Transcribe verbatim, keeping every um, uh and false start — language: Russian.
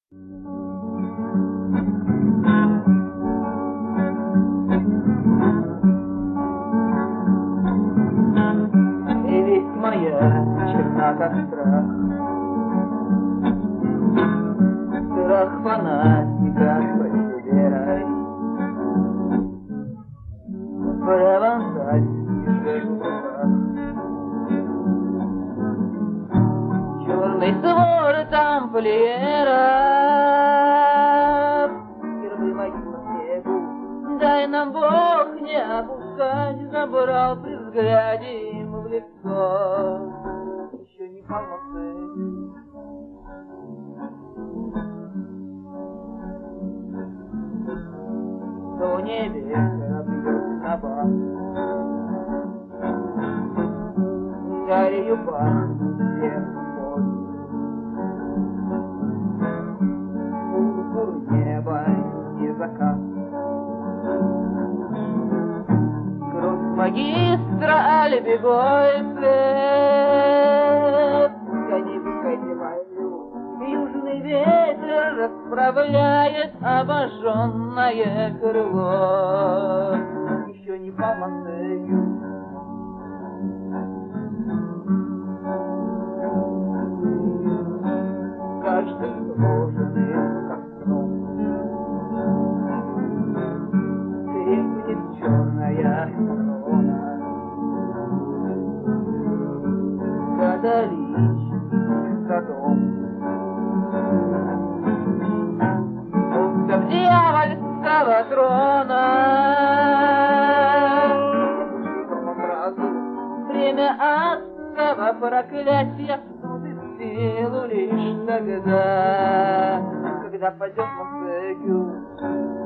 Прелесть моя черна, как страх, страх фанатика, потеряй. Провансальский руках, черный свор тамплиера, первый могил на снегу, дай нам Бог не опускать, забрал при взгляде им в лицо, еще не полноценный. В небе корабли на бал, гарью пахнут всех поль. Пурпур неба и закат, кровь магистра Альбегой свет. Гони, пускайте мою, южный ветер расправляет обожженное крыло, еще не по Монтегю. Каждый сложенный как сном крепнет черная корона, католический садом. Дьявольского трона время адского проклятия вступит в силу лишь тогда, когда пойдет Монтегю.